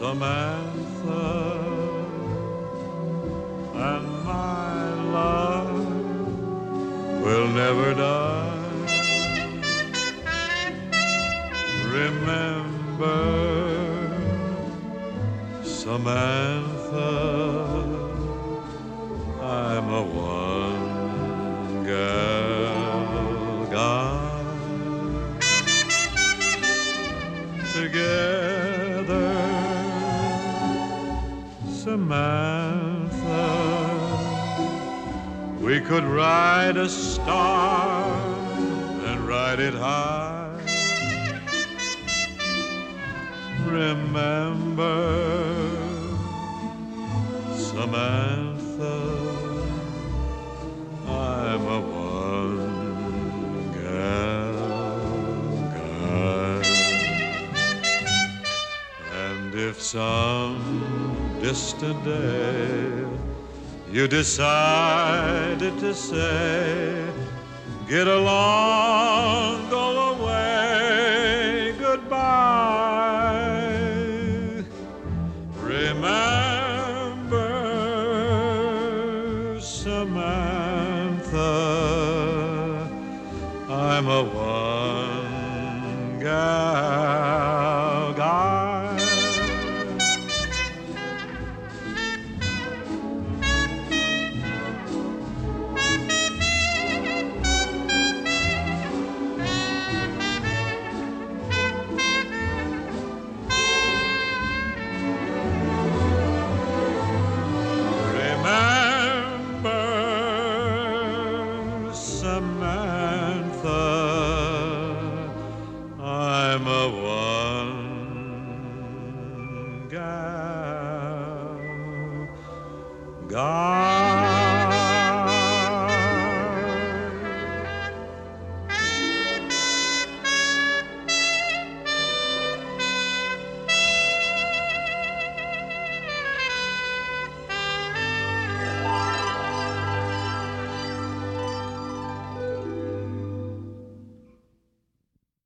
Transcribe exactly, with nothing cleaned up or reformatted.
Samantha, and my love will never die. Remember, Samantha, I'm a one-girl guy. Together, Samantha, we could ride a star and ride it high. Remember, Samantha, I'm a one-girl guy. And if some distant day you decided to say, get along, go away, goodbye, remember, Samantha, I'm a one-gal guy. Samantha, I'm a one-gal guy.